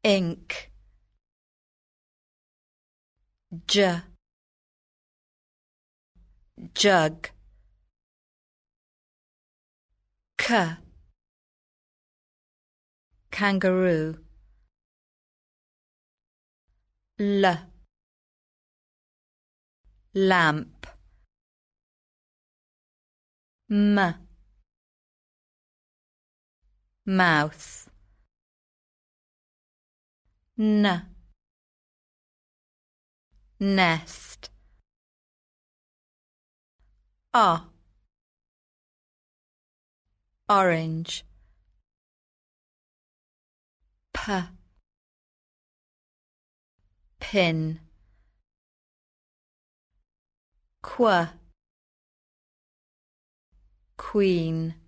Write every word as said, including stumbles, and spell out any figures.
ink. J, jug. K, kangaroo. L, lamp. M, mouth. N, nest. O, orange. P, pin. Qu, queen.